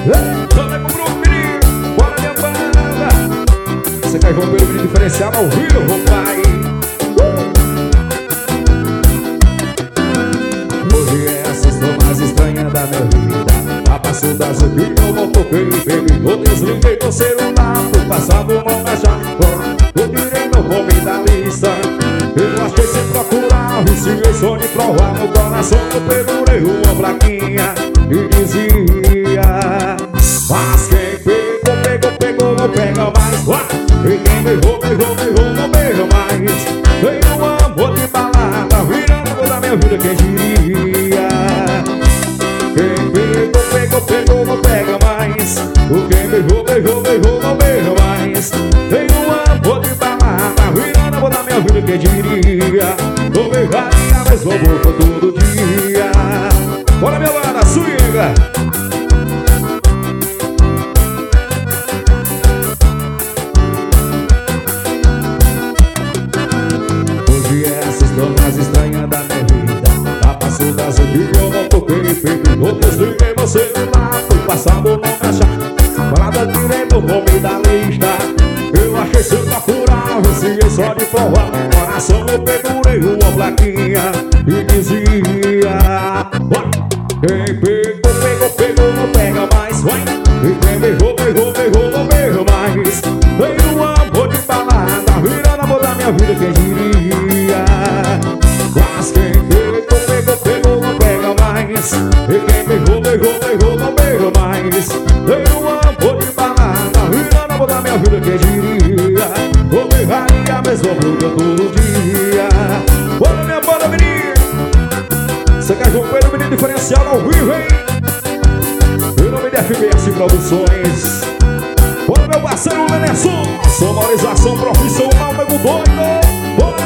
Também pro grupo, menino. Bora, minha banda. Você quer romper o menino diferencial ao vivo, pai. Hoje é a sexta mais estranha da minha vida. A passo das que eu não toquei, baby. Eu desliguei meu celular, fui passar por mão na chave. Eu tirei meu nome da lista. Eu achei sem procurar, e se eu sou de provar no coração, eu pendurei uma plaquinha e dizia: mas quem pegou, pegou, pegou, não pega mais. E quem errou, errou, errou, não erra mais. Tem um amor de balada, virando toda a minha vida, quem diria? Quem pegou, pegou, pegou, não pega mais. O quem errou, errou, errou, não erra mais. Tem um amor de balada, virando toda a minha vida, quem diria? Não erraria, mas vou boca todo dia. Bora, minha banda, swinga! Mais estranha da minha vida. A passo das que eu não toquei, feito. Eu desliguei meu celular, fui passar meu nome na chave. Parada, tirei meu nome da lista. Eu achei sem procurar, recebi só de provar. Coração, eu pendurei uma plaquinha e dizia: quem pegou, pegou, pegou, não pega mais. E quem pegou, pegou, pegou, não pega mais. Tem um amor de balada, virando amor da minha vida, quem diria? Mas quem pegou, pegou, pegou, não pega mais. E quem pegou, pegou, pegou, não pega mais. Tem um amor de balada, virando amor da minha vida, quem diria? Vou erraria a mesma boca todo dia. Bora, minha banda, menino. Você quer romper o menino diferencial ao vivo, hein? Em nome de FBS Produções. Bora, meu parceiro Lenerson. Sonorização profissional, nego doido. Bora.